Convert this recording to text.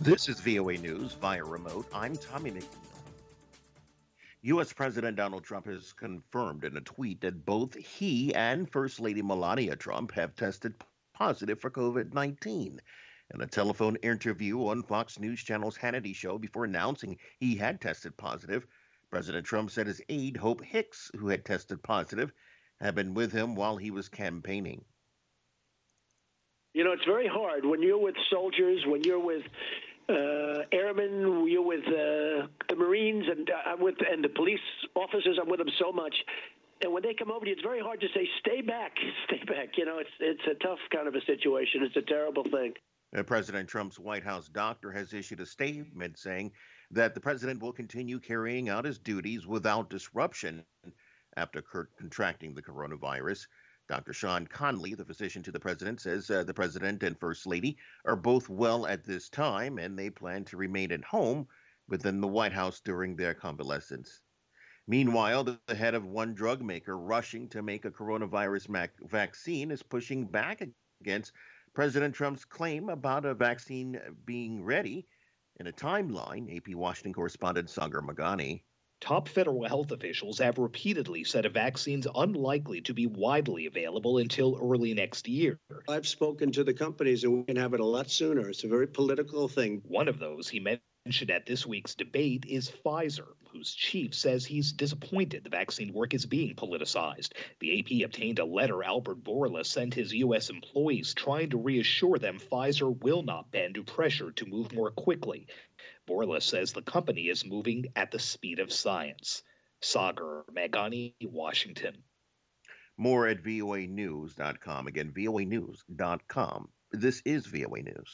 This is VOA News via remote. I'm Tommy McNeil. U.S. President Donald Trump has confirmed in a tweet that both he and First Lady Melania Trump have tested positive for COVID 19. In a telephone interview on Fox News Channel's Hannity show before announcing he had tested positive, President Trump said his aide, Hope Hicks, who had tested positive, had been with him while he was campaigning. You know, it's very hard when you're with soldiers, when you're with airmen, you're with the Marines, and and the police officers. I'm with them so much, and when they come over to you, it's very hard to say, "Stay back, stay back." You know, it's a tough kind of a situation. It's a terrible thing. President Trump's White House doctor has issued a statement saying that the president will continue carrying out his duties without disruption after contracting the coronavirus. Dr. Sean Conley, the physician to the president, says the president and First Lady are both well at this time and they plan to remain at home within the White House during their convalescence. Meanwhile, the head of one drug maker rushing to make a coronavirus vaccine is pushing back against President Trump's claim about a vaccine being ready. In a timeline, AP Washington correspondent Sagar Magani. Top federal health officials have repeatedly said a vaccine's unlikely to be widely available until early next year. I've spoken to the companies and we can have it a lot sooner. It's a very political thing. One of those he mentioned at this week's debate is Pfizer, whose chief says he's disappointed the vaccine work is being politicized. The AP obtained a letter Albert Bourla sent his U.S. employees trying to reassure them Pfizer will not bend to pressure to move more quickly. Bourla says the company is moving at the speed of science. Sagar Magani, Washington. More at voanews.com. Again, voanews.com. This is VOA News.